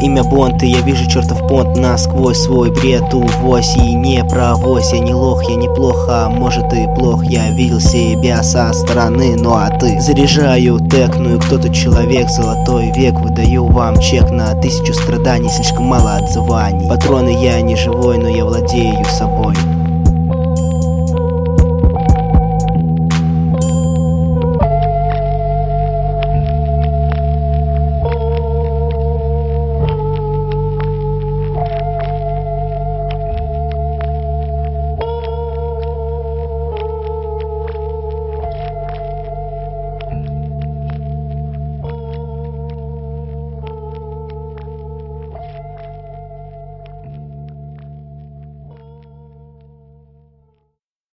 имя Бонд, и я вижу чертов понт насквозь. Свой бред увось и не провось. Я не лох, я неплохо, а может и плох. Я видел себя со стороны, ну а ты? Заряжаю текну, и кто тут человек? Золотой век, выдаю вам чек на 1000 страданий. Слишком мало отзываний. Патроны я не живой, но я владею собой.